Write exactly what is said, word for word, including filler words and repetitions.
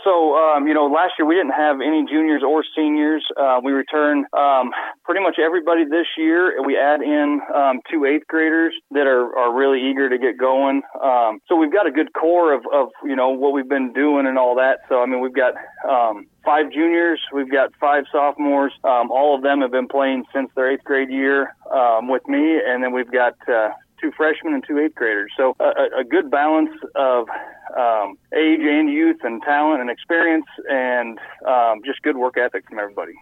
So, um, you know, last year we didn't have any juniors or seniors. Uh, we return um, pretty much everybody this year. We add in um, two eighth graders that are, are really eager to get going. Um, so we've got a good core of, of, you know, what we've been doing and all that. So, I mean, we've got um, five juniors. We've got five sophomores. Um, all of them have been playing since their eighth grade year um, with me. And then we've got uh, two freshmen and two eighth graders. So a, a good balance of um, age and youth and talent and experience and um, just good work ethic from everybody.